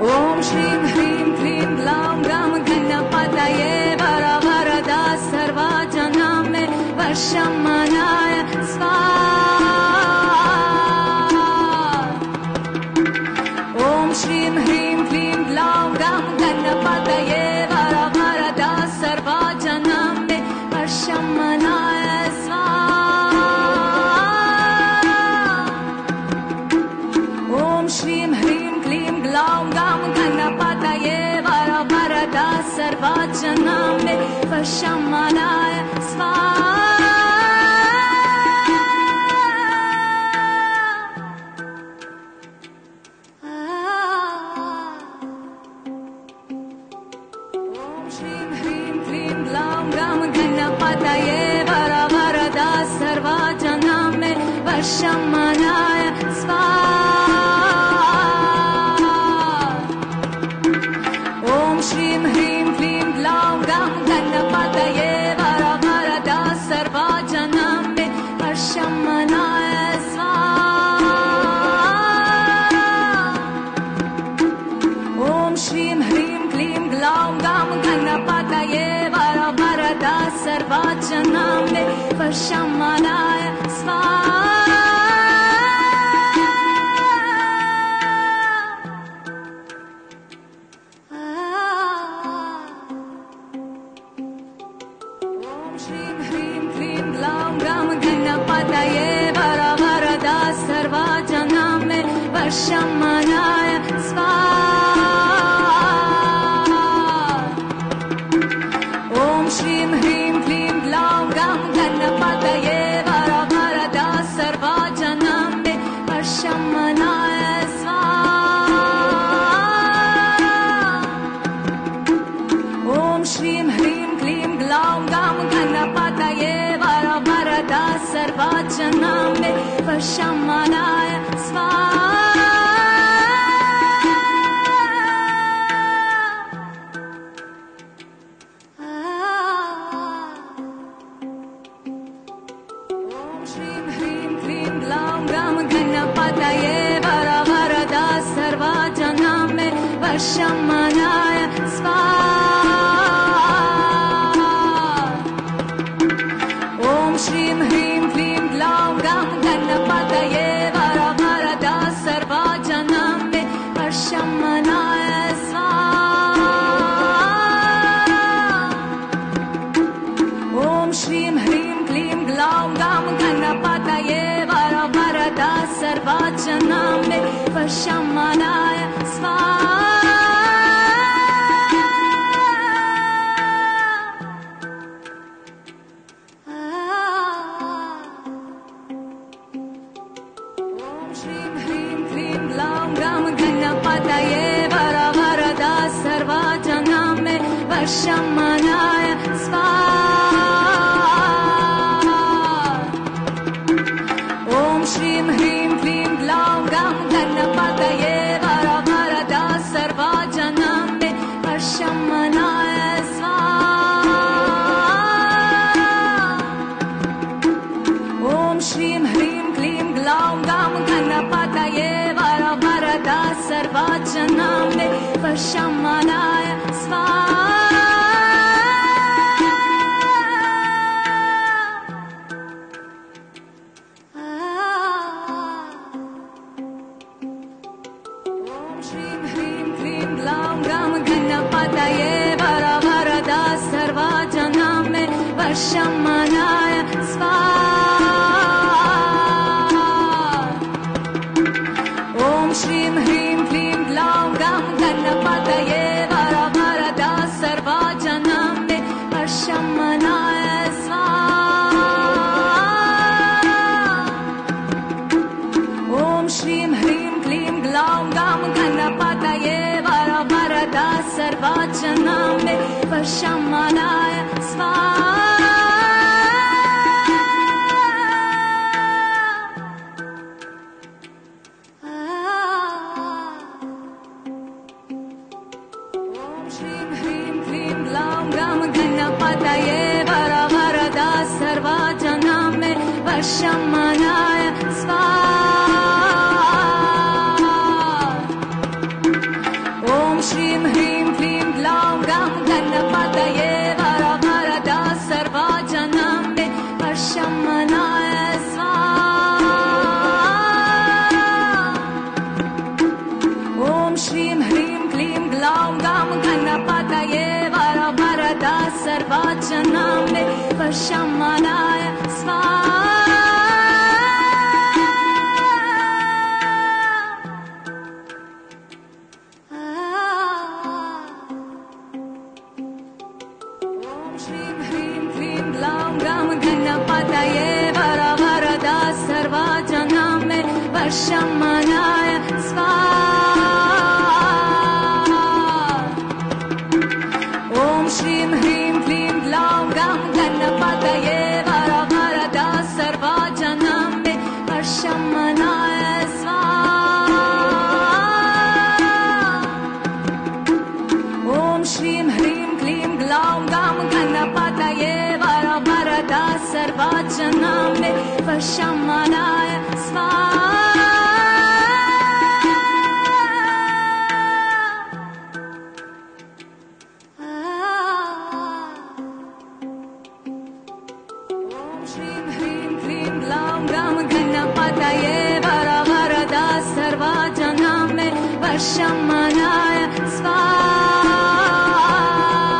ॐ श्रीं ह्रीं क्लीं ग्लौं गं गणपतये वरवरदा सर्वा जना मे वशं मनाय स्वाहा। ॐ श्रीं ह्रीं क्लीं ग्लौं गं गणपतये वरवरदा सर्वा जना मे वशं मनाय स्वाहा। ॐ श्रीं ह्रीं क्लीं ग्लौं गं गणपतये वरवरदा सर्वा जना मे वशं मनाय स्वाहा। ॐ श्रीं ह्रीं क्लीं ग्लौं गं गणपतये वरवरदा सर्वा जना मे वशं मनाय स्वाहा। ॐ श्रीं ह्रीं क्लीं ग्लौं गं गणपतये वरवरदा सर्वा जना मे वशं मनाय स्वाहा। ॐ श्रीं ह्रीं क्लीं ग्लौं गं गणपतये वरवरदा सर्वा जना मे वशं मनाय स्वाहा। ॐ श्रीं ह्रीं क्लीं ग्लौं गं गणपतये वरवरदा सर्वा जना मे वशं मनाय स्वाहा। ॐ श्रीं ह्रीं क्लीं ग्लौं गं गणपतये वरवरदा सर्वा जना मे वशं मनाय स्वाहा। ॐ श्रीं ह्रीं क्लीं ग्लौं गं गणपतये वरवरदा सर्वा जना मे वशं मनाय स्वाहा। ॐ श्रीं ह्रीं क्लीं ग्लौं गं गणपतये वरवरदा सर्वा जना मे वशं मनाय स्वाहा। ॐ श्रीं ह्रीं क्लीं ग्लौं गं गणपतये वरवरदा सर्वा जना मे वशं मनाय स्वाहा। ॐ श्रीं ह्रीं क्लीं ग्लौं गं गणपतये वरवरदा सर्वा जना मे वशं मनाय स्वाहा। ॐ श्रीं ह्रीं क्लीं ग्लौं गं गणपतये वरवरदा सर्वा जना मे वशं मनाय स्वाहा। ॐ श्रीं ह्रीं क्लीं ग्लौं गं गणपतये वरवरदा सर्वा जना मे वशं मनाय स्वाहा। ॐ श्रीं ह्रीं क्लीं ग्लौं गं गणपतये वरवरदा सर्वा जना मे वशं मनाय स्वाहा। ॐ श्रीं ह्रीं क्लीं ग्लौं गं गणपतये वरवरदा सर्वा जना मे वशं मनाय स्वाहा। ॐ श्रीं ह्रीं क्लीं ग्लौं गं गणपतये वरवरदा सर्वा जना मे वशं मनाय स्वाहा। ॐ श्रीं ह्रीं क्लीं ग्लौं गं गणपतये वरवरदा सर्वा जना मे वशं मनाय स्वाहा। ॐ श्रीं ह्रीं क्लीं ग्लौं गं गणपतये वरवरदा सर्वा जना मे वशं मनाय स्वाहा। ॐ Shrim Hrim Klim Glaum Gam Ganapataye Vara Varada Sarva Janambe Varshamanaya Swaha. Om Shrim Hrim Klim Glaum Gam Ganapataye Vara Varada Sarva Janambe Varshamanaya Swaha. Ganapataye Vara Varada Sarva Janambe Varshamanaya Swaha. Om Shrim Hrim Klim Glaum Gam Ganapataye Vara Varada Sarva Janambe Varshamanaya Swaha. Om Shrim Hrim Klim Glaum Gam Ganapataye Vara Varada Sarva Janambe Varshamanaya Swaha. Om Shrim Hrim Klim Glaum Gam Ganapataye Vara Varada Sarva Janambe Varshamanaya Swaha.